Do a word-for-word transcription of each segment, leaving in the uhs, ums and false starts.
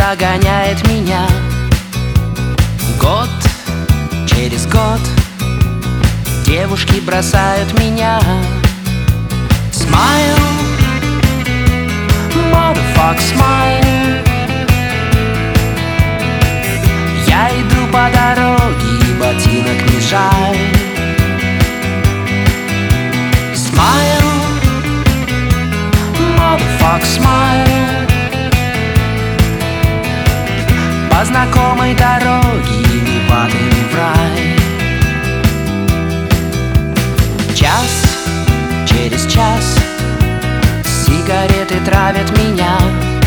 догоняет меня. Год через год девушки бросают меня. Smile, motherfuck, smile. Я иду по дороге, и ботинок не жаль. Smile, motherfuck, smile. По знакомой дороге не падаем в рай. Час через час сигареты травят меня.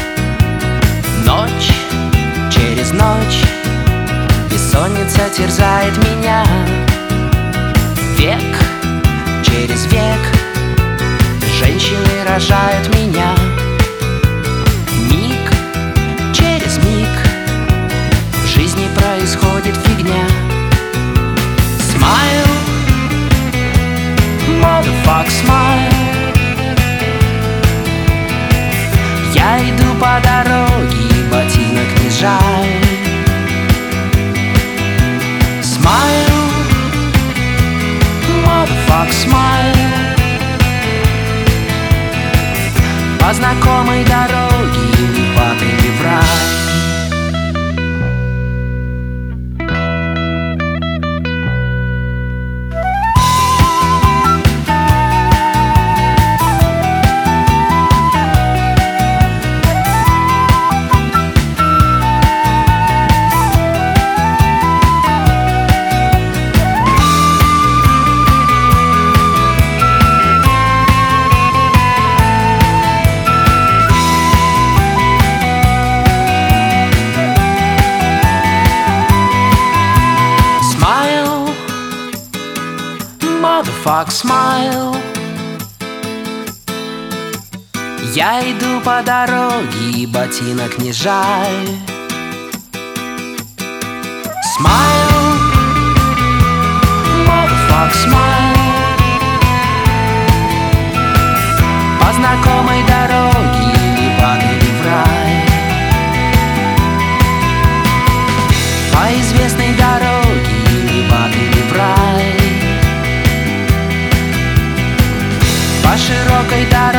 Ночь через ночь бессонница терзает меня. Век через век женщины рожают меня. Миг через миг в жизни происходит фигня. Smile, motherfuck, smile. Я иду по дороге, и ботинок не жаль. Smile, motherfuck, smile. По знакомой дороге не падай в рай. Motherfuck, smile. Я иду по дороге, и ботинок не жаль. Smile, motherfuck, smile. По знакомой дороге не падай в рай. По известной дороге не падай в рай. По широкой дороге